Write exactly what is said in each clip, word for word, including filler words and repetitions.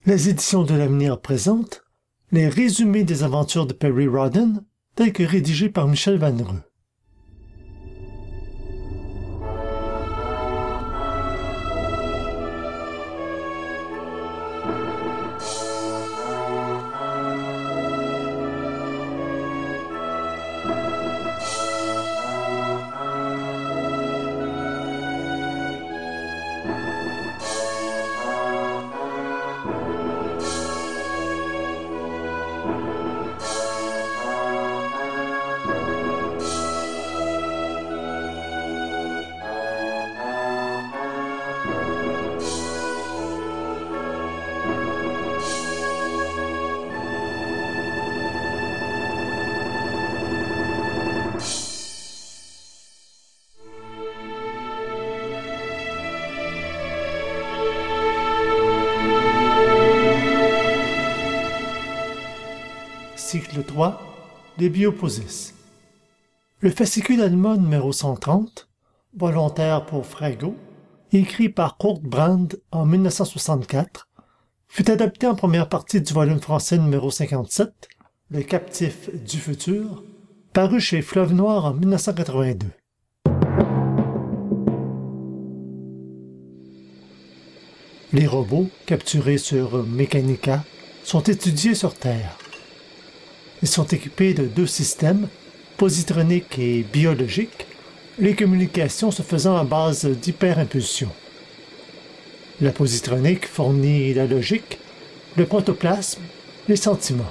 Les éditions de l'Avenir présentent les résumés des aventures de Perry Rhodan, tels que rédigés par Michel Vannereux. Cycle trois, les Bioposis. Le fascicule allemand numéro cent trente, volontaire pour Frago, écrit par Kurt Brand en mille neuf cent soixante-quatre, fut adapté en première partie du volume français numéro cinquante-sept, Le captif du futur, paru chez Fleuve Noir en mille neuf cent quatre-vingt-deux. Les robots, capturés sur Mechanica, sont étudiés sur Terre. Ils sont équipés de deux systèmes, positroniques et biologiques, les communications se faisant à base d'hyperimpulsion. La positronique fournit la logique, le protoplasme, les sentiments.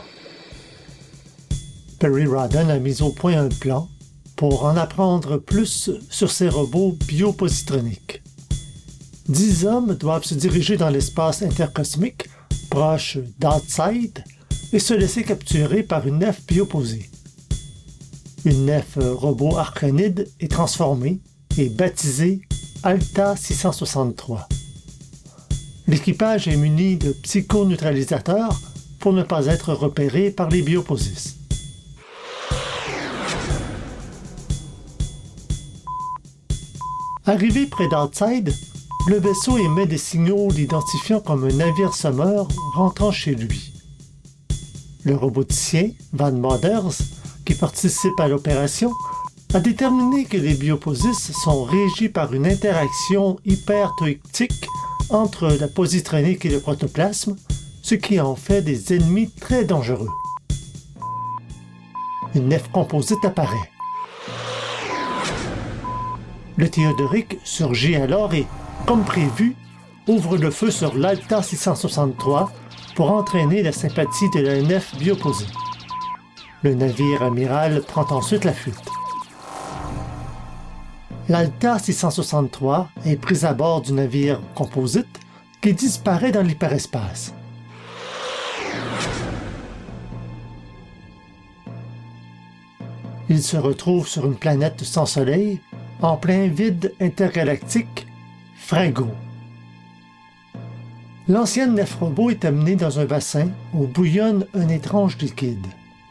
Perry Rhodan a mis au point un plan pour en apprendre plus sur ces robots biopositroniques. Dix hommes doivent se diriger dans l'espace intercosmique, proche d'Outside, et se laisser capturer par une nef bioposée. Une nef robot arcanide est transformée et baptisée Alta six cent soixante-trois. L'équipage est muni de psychoneutralisateurs pour ne pas être repéré par les Bioposis. Arrivé près d'Outside, le vaisseau émet des signaux l'identifiant comme un navire sommeur rentrant chez lui. Le roboticien, Van Moders, qui participe à l'opération, a déterminé que les Bioposis sont régis par une interaction hypertoïctique entre la positronique et le protoplasme, ce qui en fait des ennemis très dangereux. Une nef composite apparaît. Le théodorique surgit alors et, comme prévu, ouvre le feu sur l'Alta six cent soixante-trois pour entraîner la sympathie de la nef bioposée. Le navire amiral prend ensuite la fuite. L'Alta six cent soixante-trois est prise à bord du navire composite qui disparaît dans l'hyperespace. Il se retrouve sur une planète sans soleil, en plein vide intergalactique, Frago. L'ancienne nef robot est amenée dans un bassin où bouillonne un étrange liquide.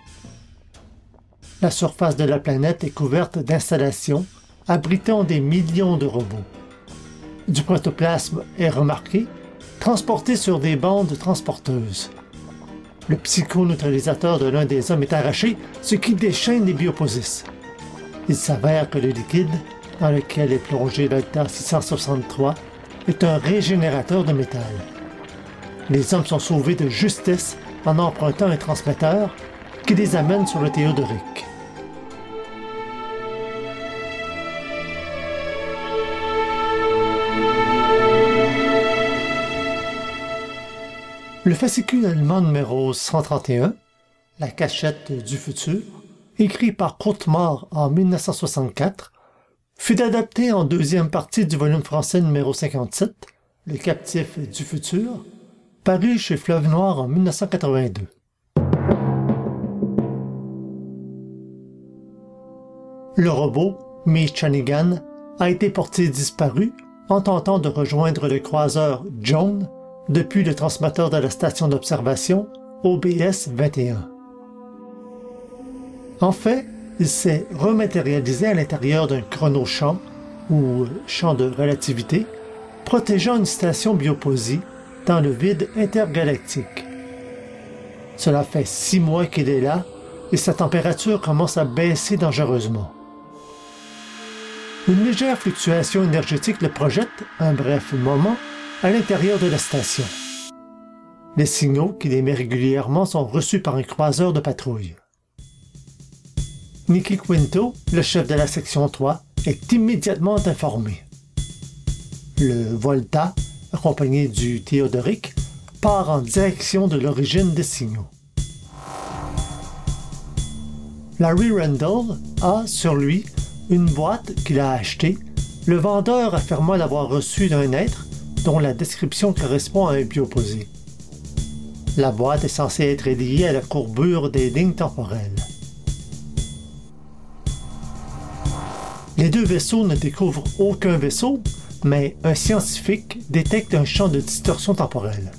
La surface de la planète est couverte d'installations abritant des millions de robots. Du protoplasme est remarqué, transporté sur des bandes transporteuses. Le psychoneutralisateur de l'un des hommes est arraché, ce qui déchaîne les Bioposis. Il s'avère que le liquide, dans lequel est plongé l'Alta six cent soixante-trois, est un régénérateur de métal. Les hommes sont sauvés de justesse en empruntant un transmetteur qui les amène sur le théodorique. Le fascicule allemand numéro cent trente et un, La cachette du futur, écrit par Kurt Mohr en mille neuf cent soixante-quatre, fut adapté en deuxième partie du volume français numéro cinquante-sept, Le captif du futur, paru chez Fleuve Noir en mille neuf cent quatre-vingt-deux. Le robot, Mechanigan, a été porté disparu en tentant de rejoindre le croiseur Joan depuis le transmetteur de la station d'observation O B S vingt et un. En fait, il s'est rematérialisé à l'intérieur d'un chronochamp, ou champ de relativité, protégeant une station bioposée dans le vide intergalactique. Cela fait six mois qu'il est là et sa température commence à baisser dangereusement. Une légère fluctuation énergétique le projette, un bref moment, à l'intérieur de la station. Les signaux qu'il émet régulièrement sont reçus par un croiseur de patrouille. Nicky Quinto, le chef de la section trois, est immédiatement informé. Le Volta, accompagné du Théodoric, part en direction de l'origine des signaux. Larry Randall a sur lui une boîte qu'il a achetée, le vendeur affirmant l'avoir reçue d'un être dont la description correspond à un bioposé. La boîte est censée être liée à la courbure des lignes temporelles. Les deux vaisseaux ne découvrent aucun vaisseau, mais un scientifique détecte un champ de distorsion temporelle.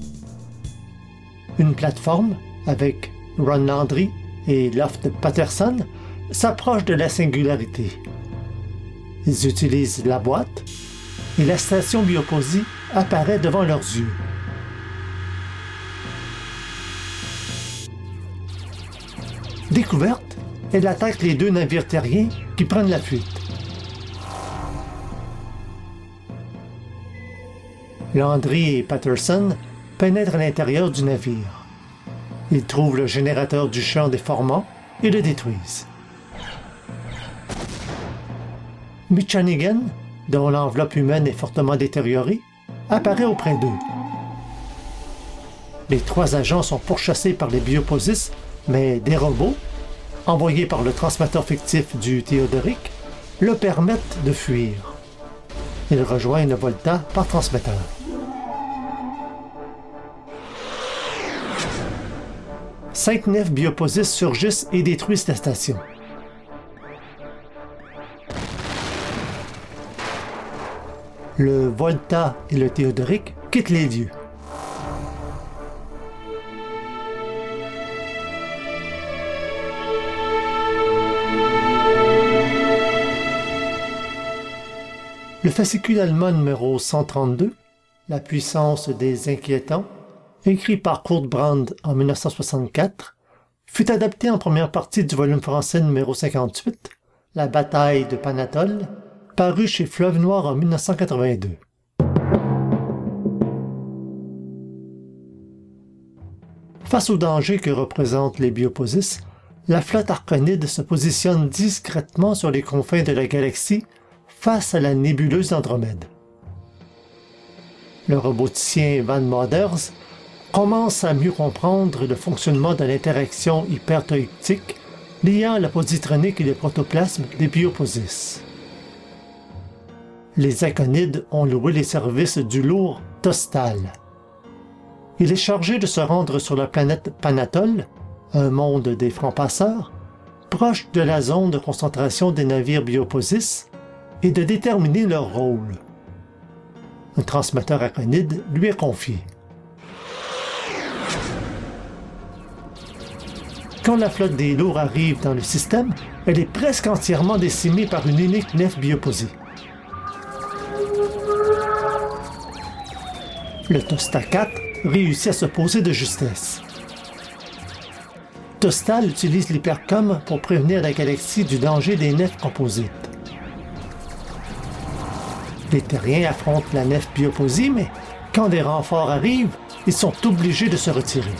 Une plateforme, avec Ron Landry et Loft Patterson, s'approche de la singularité. Ils utilisent la boîte et la station Bioposé apparaît devant leurs yeux. Découverte, elle attaque les deux navires terriens qui prennent la fuite. Landry et Patterson pénètrent à l'intérieur du navire. Ils trouvent le générateur du champ déformant et le détruisent. Michanigan, dont l'enveloppe humaine est fortement détériorée, apparaît auprès d'eux. Les trois agents sont pourchassés par les bioposés, mais des robots, envoyés par le transmetteur fictif du Théodoric, le permettent de fuir. Ils rejoignent le Volta par transmetteur. Cinq nefs bioposés surgissent et détruisent la station. Le Volta et le Théodoric quittent les lieux. Le fascicule allemand numéro cent trente-deux, La puissance des inquiétants, écrit par Kurt Brand en mille neuf cent soixante-quatre, fut adapté en première partie du volume français numéro cinquante-huit, La bataille de Panatole, paru chez Fleuve Noir en mille neuf cent quatre-vingt-deux. Face au danger que représentent les bioposés, la flotte arconide se positionne discrètement sur les confins de la galaxie face à la nébuleuse d'Andromède. Le roboticien Van Moders commence à mieux comprendre le fonctionnement de l'interaction hypertoïptique liant la positronique et le protoplasme des bioposés. Les aconides ont loué les services du lourd Tostal. Il est chargé de se rendre sur la planète Panatole, un monde des francs-passeurs, proche de la zone de concentration des navires bioposés, et de déterminer leur rôle. Un transmetteur aconide lui est confié. Quand la flotte des lourds arrive dans le système, elle est presque entièrement décimée par une unique nef bioposée. Le Tosta quatre réussit à se poser de justesse. Tostal utilise l'hypercom pour prévenir la galaxie du danger des nefs composites. Les terriens affrontent la nef bioposée, mais quand des renforts arrivent, ils sont obligés de se retirer.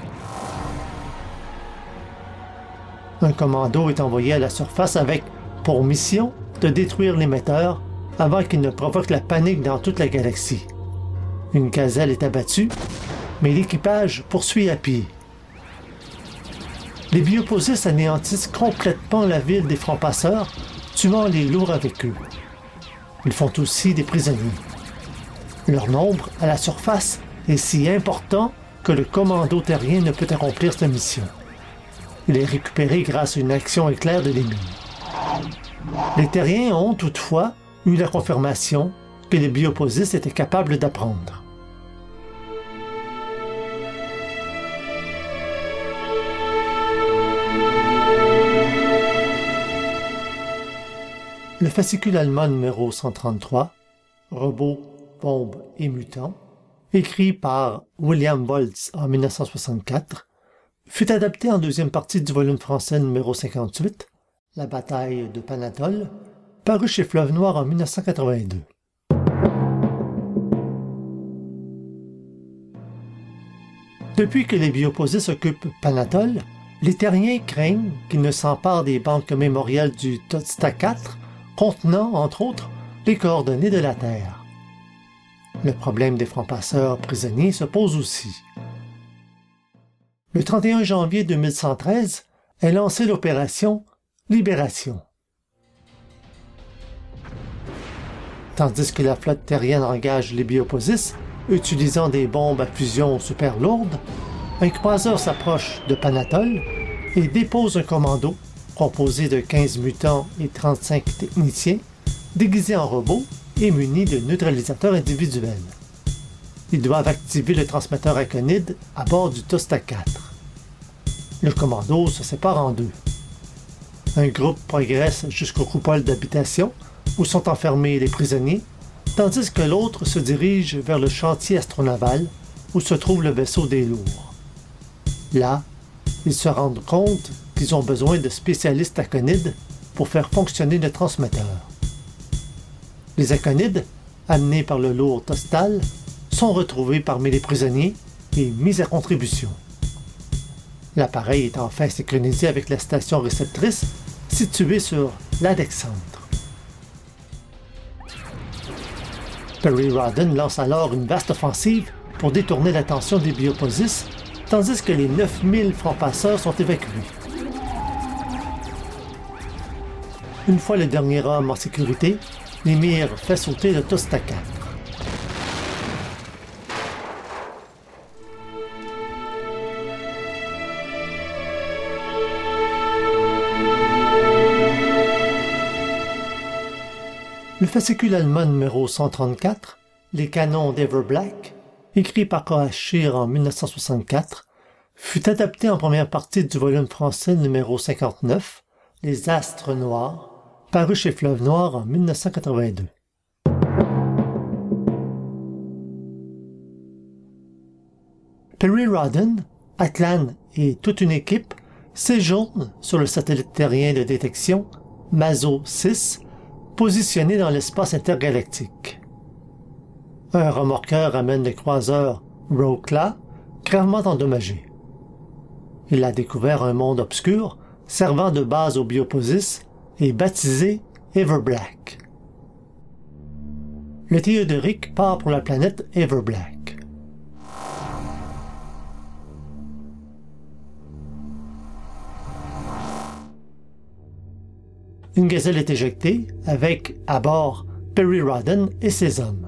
Un commando est envoyé à la surface avec, pour mission, de détruire l'émetteur avant qu'il ne provoque la panique dans toute la galaxie. Une gazelle est abattue, mais l'équipage poursuit à pied. Les bioposés anéantissent complètement la ville des francs-passeurs, tuant les lourds avec eux. Ils font aussi des prisonniers. Leur nombre, à la surface, est si important que le commando terrien ne peut accomplir sa mission. Il est récupéré grâce à une action éclair de l'ennemi. Les terriens ont toutefois eu la confirmation que les bioposés étaient capables d'apprendre. Le fascicule allemand numéro cent trente-trois, Robots, bombes et mutants, écrit par William Volz en mille neuf cent soixante-quatre, fut adapté en deuxième partie du volume français numéro cinquante-huit, La bataille de Panatole, paru chez Fleuve Noir en mille neuf cent quatre-vingt-deux. Depuis que les bioposistes occupent Panatole, les terriens craignent qu'ils ne s'emparent des banques mémoriales du Tosta quatre, contenant, entre autres, les coordonnées de la Terre. Le problème des francs-passeurs prisonniers se pose aussi. Le trente et un janvier deux mille cent treize est lancée l'opération Libération. Tandis que la flotte terrienne engage les bioposistes, utilisant des bombes à fusion super lourdes, un croiseur s'approche de Panatole et dépose un commando composé de quinze mutants et trente-cinq techniciens déguisés en robots et munis de neutralisateurs individuels. Ils doivent activer le transmetteur aconide à bord du Tosta quatre. Le commando se sépare en deux. Un groupe progresse jusqu'aux coupoles d'habitation où sont enfermés les prisonniers, tandis que l'autre se dirige vers le chantier astronaval où se trouve le vaisseau des lourds. Là, ils se rendent compte qu'ils ont besoin de spécialistes aconides pour faire fonctionner le transmetteur. Les aconides, amenés par le lourd Tostal, sont retrouvés parmi les prisonniers et mis à contribution. L'appareil est enfin synchronisé avec la station réceptrice située sur l'Alexandre. Perry Rodden lance alors une vaste offensive pour détourner l'attention des bioposistes, tandis que les neuf mille francs-passeurs sont évacués. Une fois le dernier homme en sécurité, l'émir fait sauter le Tosta quatre. Le fascicule allemand numéro cent trente-quatre, Les canons d'Everblack, écrit par K H Scheer en mille neuf cent soixante-quatre, fut adapté en première partie du volume français numéro cinquante-neuf, Les Astres Noirs, paru chez Fleuve Noir en mille neuf cent quatre-vingt-deux. Perry Rodden, Atlan et toute une équipe séjournent sur le satellite terrien de détection Mazo six, positionné dans l'espace intergalactique. Un remorqueur amène le croiseur Rokla, gravement endommagé. Il a découvert un monde obscur servant de base aux bioposistes et baptisé Everblack. Le Théodoric part pour la planète Everblack. Une gazelle est éjectée avec, à bord, Perry Rodden et ses hommes.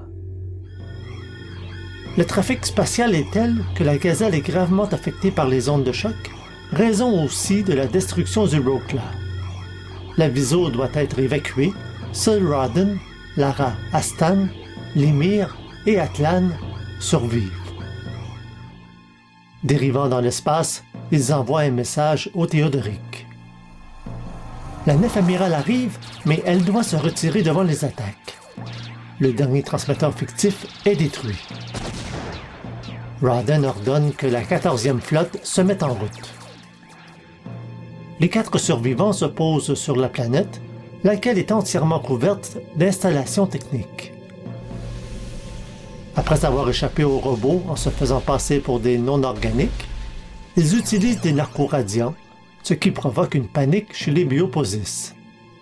Le trafic spatial est tel que la gazelle est gravement affectée par les ondes de choc, raison aussi de la destruction du Rokla. La Viso doit être évacuée, seul Rodden, Lara Astan, l'émir et Atlan survivent. Dérivant dans l'espace, ils envoient un message au Théodoric. La nef amirale arrive, mais elle doit se retirer devant les attaques. Le dernier transmetteur fictif est détruit. Rodden ordonne que la quatorzième flotte se mette en route. Les quatre survivants se posent sur la planète, laquelle est entièrement couverte d'installations techniques. Après avoir échappé aux robots en se faisant passer pour des non-organiques, ils utilisent des narcoradians, ce qui provoque une panique chez les bioposistes.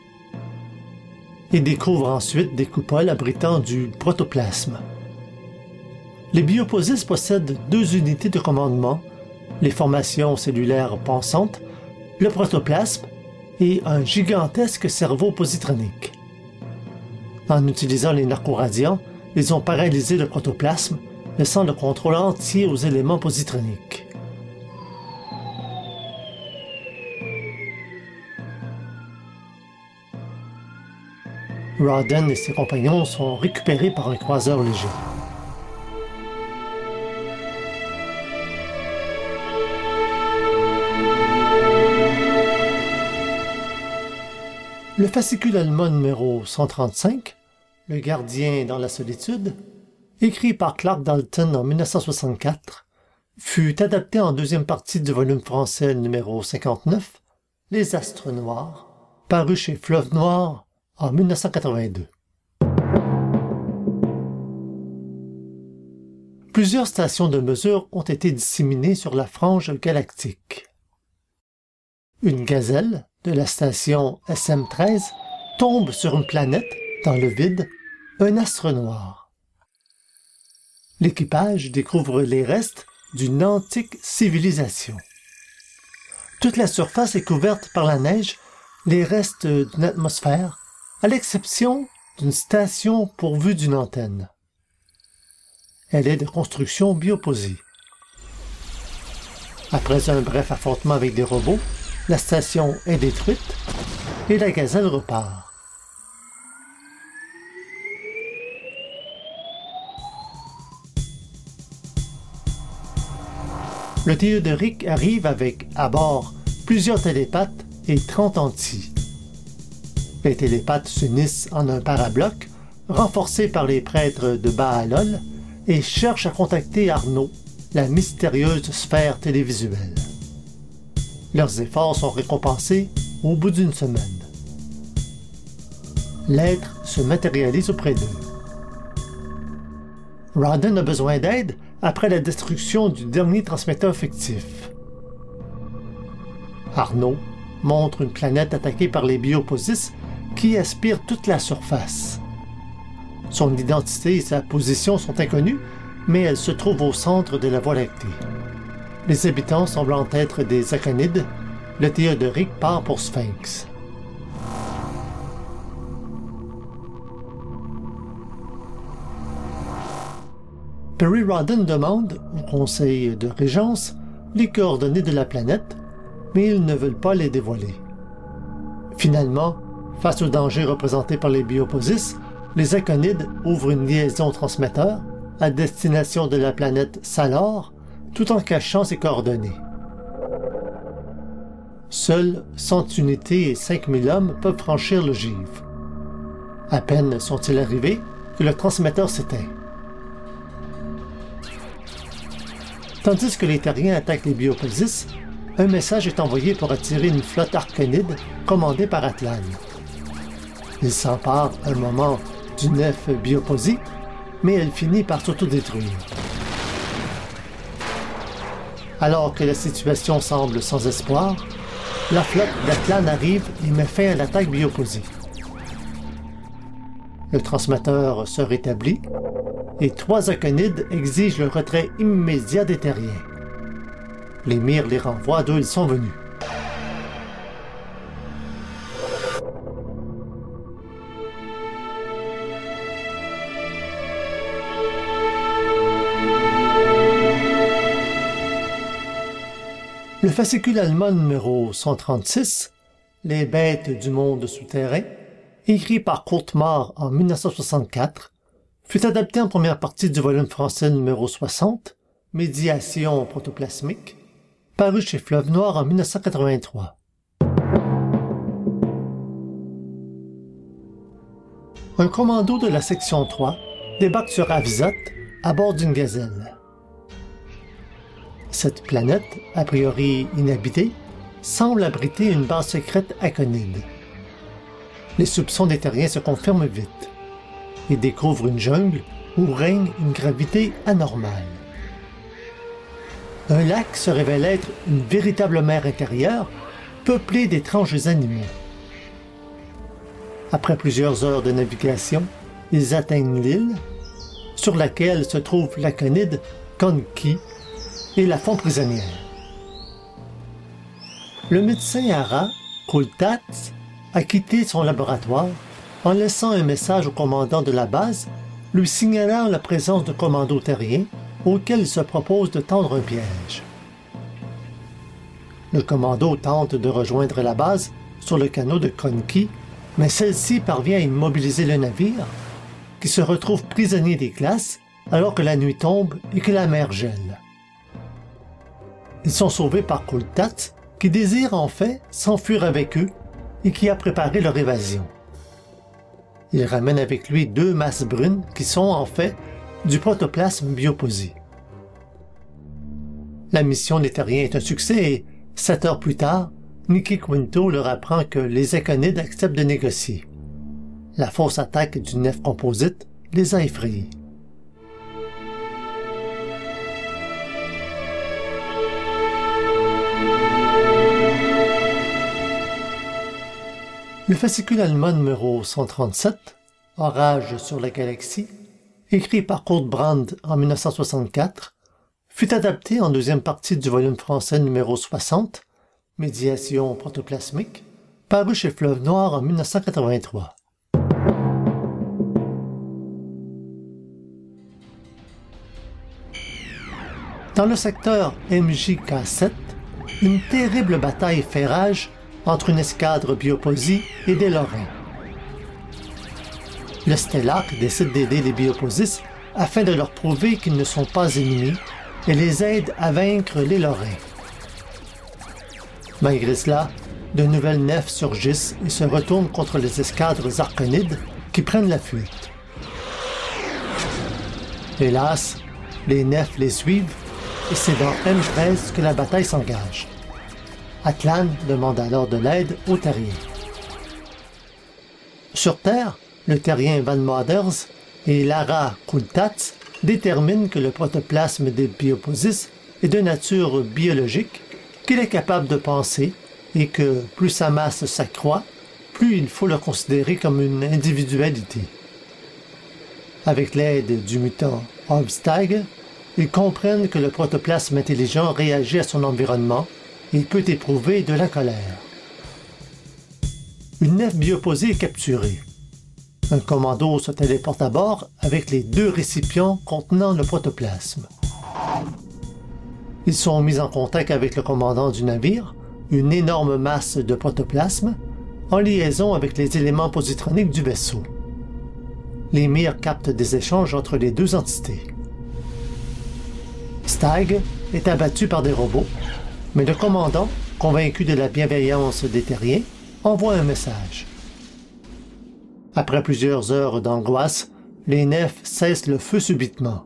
Ils découvrent ensuite des coupoles abritant du protoplasme. Les bioposistes possèdent deux unités de commandement, les formations cellulaires pensantes, le protoplasme et un gigantesque cerveau positronique. En utilisant les narcoradians, ils ont paralysé le protoplasme, laissant le contrôle entier aux éléments positroniques. Rodden et ses compagnons sont récupérés par un croiseur léger. Le fascicule allemand numéro cent trente-cinq, Le gardien dans la solitude, écrit par Clark Dalton en mille neuf cent soixante-quatre, fut adapté en deuxième partie du volume français numéro cinquante-neuf, Les Astres Noirs, paru chez Fleuve Noir en mille neuf cent quatre-vingt-deux. Plusieurs stations de mesure ont été disséminées sur la frange galactique. Une gazelle de la station S M treize tombe sur une planète, dans le vide, un astre noir. L'équipage découvre les restes d'une antique civilisation. Toute la surface est couverte par la neige, les restes d'une atmosphère, à l'exception d'une station pourvue d'une antenne. Elle est de construction bioposée. Après un bref affrontement avec des robots, la station est détruite et la gazelle repart. Le théodorique arrive avec, à bord, plusieurs télépathes et trente antis. Les télépathes s'unissent en un parabloc, renforcé par les prêtres de Baalol, et cherchent à contacter Arnaud, la mystérieuse sphère télévisuelle. Leurs efforts sont récompensés au bout d'une semaine. L'être se matérialise auprès d'eux. Rawdon a besoin d'aide après la destruction du dernier transmetteur fictif. Arnaud montre une planète attaquée par les Bioposis qui aspirent toute la surface. Son identité et sa position sont inconnues, mais elle se trouve au centre de la Voie lactée. Les habitants semblant être des aconides, le théodorique part pour Sphinx. Perry Rawdon demande au conseil de régence les coordonnées de la planète, mais ils ne veulent pas les dévoiler. Finalement, face au danger représenté par les Bioposis, les aconides ouvrent une liaison transmetteur à destination de la planète Salor, tout en cachant ses coordonnées. Seuls cent unités et cinq mille hommes peuvent franchir le givre. À peine sont-ils arrivés que le transmetteur s'éteint. Tandis que les Terriens attaquent les Bioposis, un message est envoyé pour attirer une flotte arconide commandée par Atlan. Il s'empare un moment du nef Bioposi, mais elle finit par s'autodétruire. Alors que la situation semble sans espoir, la flotte d'Atlan arrive et met fin à l'attaque Bioposi. Le transmetteur se rétablit et trois aconides exigent le retrait immédiat des Terriens. L'émir les renvoie d'où ils sont venus. Le fascicule allemand numéro cent trente-six, Les bêtes du monde souterrain, écrit par Courtemar en mille neuf cent soixante-quatre, fut adapté en première partie du volume français numéro soixante, Médiation protoplasmique, paru chez Fleuve Noir en mille neuf cent quatre-vingt-trois. Un commando de la section trois débarque sur Avzot à bord d'une gazelle. Cette planète, a priori inhabitée, semble abriter une base secrète aconide. Les soupçons des Terriens se confirment vite. Ils découvrent une jungle où règne une gravité anormale. Un lac se révèle être une véritable mer intérieure, peuplée d'étranges animaux. Après plusieurs heures de navigation, ils atteignent l'île, sur laquelle se trouve l'aconide Konki, et la font prisonnière. Le médecin Ara, Kultat, a quitté son laboratoire en laissant un message au commandant de la base lui signalant la présence de commandos terriens auxquels il se propose de tendre un piège. Le commando tente de rejoindre la base sur le canot de Konki, mais celle-ci parvient à immobiliser le navire, qui se retrouve prisonnier des glaces alors que la nuit tombe et que la mer gèle. Ils sont sauvés par Kultat, qui désire en fait s'enfuir avec eux et qui a préparé leur évasion. Il ramène avec lui deux masses brunes qui sont en fait du protoplasme bioposé. La mission des Terriens est un succès et, sept heures plus tard, Nicky Quinto leur apprend que les Aconides acceptent de négocier. La fausse attaque du nef composite les a effrayés. Le fascicule allemand numéro cent trente-sept, Orage sur la galaxie, écrit par Kurt Brand en mille neuf cent soixante-quatre, fut adapté en deuxième partie du volume français numéro soixante, Médiation protoplasmique, paru chez Fleuve Noir en mille neuf cent quatre-vingt-trois. Dans le secteur M J K sept, une terrible bataille fait rage entre une escadre bioposie et des Lorrains. Le Stellac décide d'aider les bioposis afin de leur prouver qu'ils ne sont pas ennemis et les aide à vaincre les Lorrains. Malgré cela, de nouvelles nefs surgissent et se retournent contre les escadres arconides qui prennent la fuite. Hélas, les nefs les suivent et c'est dans M treize que la bataille s'engage. Atlan demande alors de l'aide aux Terriens. Sur Terre, le Terrien Van Moders et Lara Kultats déterminent que le protoplasme des bioposis est de nature biologique, qu'il est capable de penser et que plus sa masse s'accroît, plus il faut le considérer comme une individualité. Avec l'aide du mutant Hofstadter, ils comprennent que le protoplasme intelligent réagit à son environnement et peut éprouver de la colère. Une nef bioposée est capturée. Un commando se téléporte à bord avec les deux récipients contenant le protoplasme. Ils sont mis en contact avec le commandant du navire, une énorme masse de protoplasme, en liaison avec les éléments positroniques du vaisseau. L'émir capte des échanges entre les deux entités. Stag est abattu par des robots, mais le commandant, convaincu de la bienveillance des Terriens, envoie un message. Après plusieurs heures d'angoisse, les nefs cessent le feu subitement.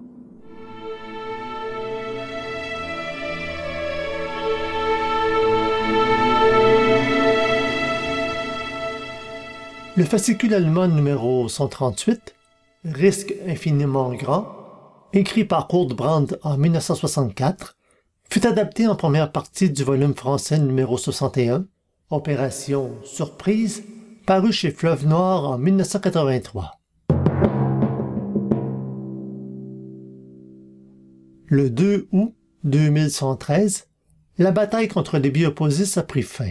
Le fascicule allemand numéro cent trente-huit, Risque infiniment grand, écrit par Kurt Brand en mille neuf cent soixante-quatre, fut adapté en première partie du volume français numéro soixante et un, Opération Surprise, paru chez Fleuve Noir en mille neuf cent quatre-vingt-trois. Le deux août deux mille cent treize, la bataille contre les bioposis a pris fin.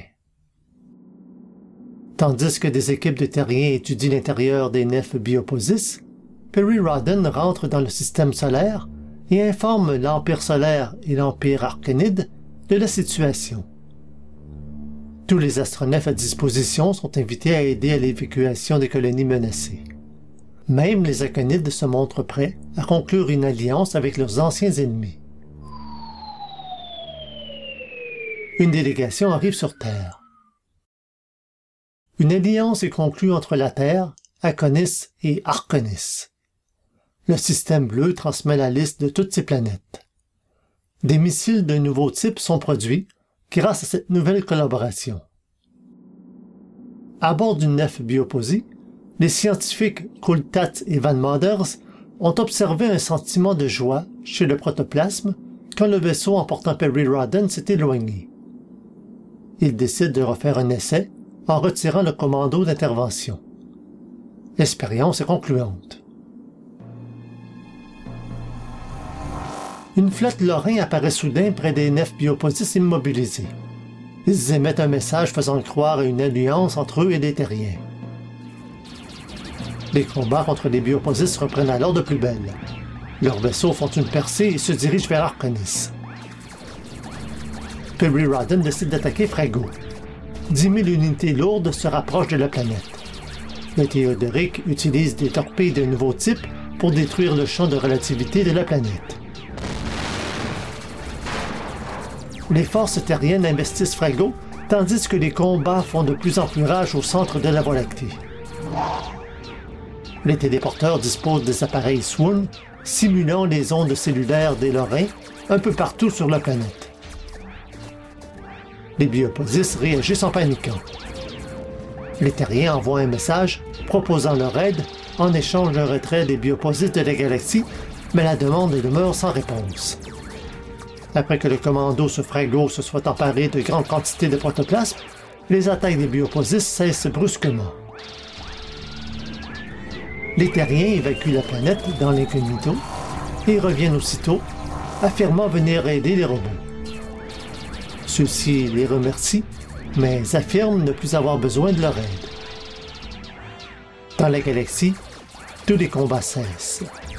Tandis que des équipes de Terriens étudient l'intérieur des nefs bioposis, Perry Rodden rentre dans le système solaire et informe l'Empire solaire et l'Empire arconide de la situation. Tous les astronefs à disposition sont invités à aider à l'évacuation des colonies menacées. Même les Aconides se montrent prêts à conclure une alliance avec leurs anciens ennemis. Une délégation arrive sur Terre. Une alliance est conclue entre la Terre, Akonis et Arconis. Le système bleu transmet la liste de toutes ces planètes. Des missiles d'un nouveau type sont produits grâce à cette nouvelle collaboration. À bord d'une nef bioposée, les scientifiques Kultats et Van Moders ont observé un sentiment de joie chez le protoplasme quand le vaisseau emportant Perry Rodden s'est éloigné. Ils décident de refaire un essai en retirant le commando d'intervention. L'expérience est concluante. Une flotte lorrain apparaît soudain près des nefs bioposis immobilisées. Ils émettent un message faisant croire à une alliance entre eux et les Terriens. Les combats contre les bioposis reprennent alors de plus belle. Leurs vaisseaux font une percée et se dirigent vers Arconis. Perry Rodden décide d'attaquer Frago. Dix mille unités lourdes se rapprochent de la planète. Le Théodoric utilise des torpilles de nouveau type pour détruire le champ de relativité de la planète. Les forces terriennes investissent Frago, tandis que les combats font de plus en plus rage au centre de la Voie lactée. Les téléporteurs disposent des appareils Swoon simulant les ondes cellulaires des lorrains un peu partout sur la planète. Les Bioposis réagissent en paniquant. Les Terriens envoient un message proposant leur aide en échange d'un retrait des Bioposis de la galaxie, mais la demande demeure sans réponse. Après que le commando Suffrago se soit emparé de grandes quantités de protoplasme, les attaques des Bioposis cessent brusquement. Les Terriens évacuent la planète dans l'incognito et reviennent aussitôt, affirmant venir aider les robots. Ceux-ci les remercient, mais affirment ne plus avoir besoin de leur aide. Dans la galaxie, tous les combats cessent.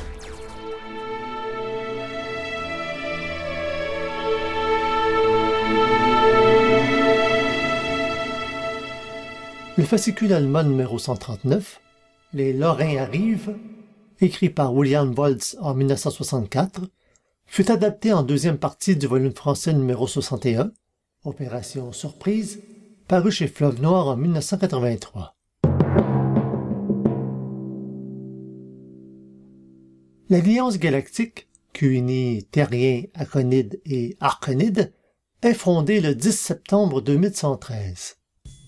Le fascicule allemand numéro cent trente-neuf, Les Lorrains arrivent, écrit par William Volz en mille neuf cent soixante-quatre, fut adapté en deuxième partie du volume français numéro soixante et un, Opération Surprise, paru chez Fleuve Noir en mille neuf cent quatre-vingt-trois. L'Alliance galactique, qui unit Terriens, Aconides et Arconides, est fondée le dix septembre deux mille cent treize.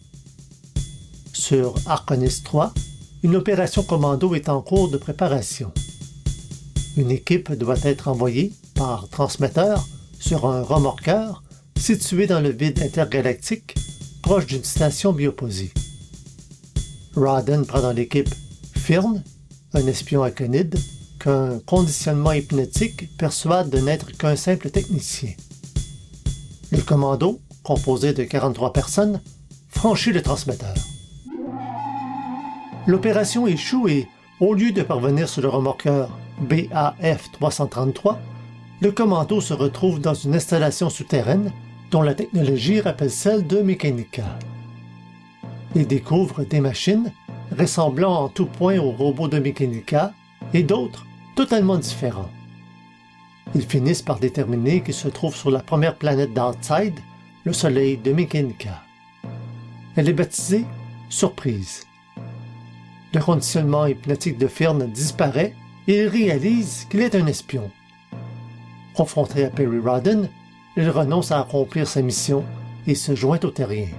Sur Arconis trois, une opération commando est en cours de préparation. Une équipe doit être envoyée, par transmetteur, sur un remorqueur situé dans le vide intergalactique, proche d'une station bioposée. Rawdon prend dans l'équipe Firn, un espion aconide, qu'un conditionnement hypnotique persuade de n'être qu'un simple technicien. Le commando, composé de quarante-trois personnes, franchit le transmetteur. L'opération échoue et, au lieu de parvenir sur le remorqueur B A F trois cent trente-trois, le commando se retrouve dans une installation souterraine dont la technologie rappelle celle de Mechanica. Il découvre des machines ressemblant en tout point aux robots de Mechanica et d'autres totalement différents. Ils finissent par déterminer qu'ils se trouvent sur la première planète d'Outside, le soleil de Mechanica. Elle est baptisée Surprise. Le conditionnement hypnotique de Firn disparaît et il réalise qu'il est un espion. Confronté à Perry Rawdon, il renonce à accomplir sa mission et se joint aux Terriens.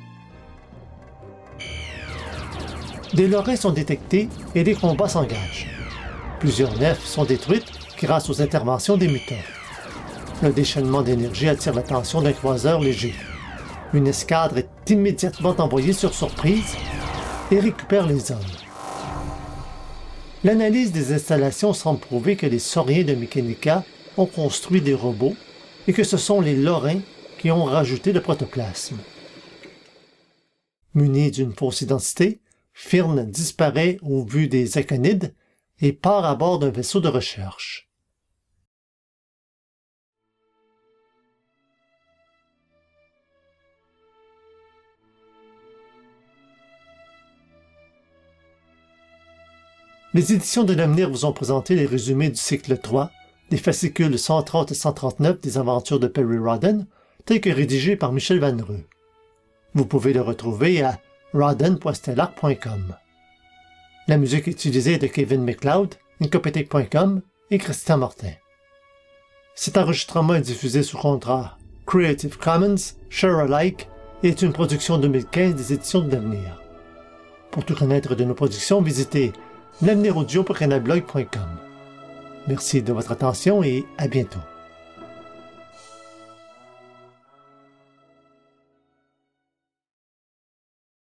Des Lorrains sont détectés et les combats s'engagent. Plusieurs nefs sont détruites grâce aux interventions des mutants. Le déchaînement d'énergie attire l'attention d'un croiseur léger. Une escadre est immédiatement envoyée sur Surprise et récupère les hommes. L'analyse des installations semble prouver que les sauriens de Mechanica ont construit des robots et que ce sont les Lorrains qui ont rajouté le protoplasme. Muni d'une fausse identité, Firn disparaît au vu des Aconides et part à bord d'un vaisseau de recherche. Les éditions de l'Avenir vous ont présenté les résumés du cycle trois, des fascicules cent trente et cent trente-neuf des aventures de Perry Rawdon, tels que rédigés par Michel Vannereux. Vous pouvez le retrouver à rawdon point stellar point com. La musique utilisée est de Kevin MacLeod, Incopétech point com et Christian Martin. Cet enregistrement est diffusé sous contrat Creative Commons, Share Alike et est une production deux mille quinze des éditions de l'Avenir. Pour tout connaître de nos productions, visitez l'avenir audio point canalblog point com. Merci de votre attention et à bientôt.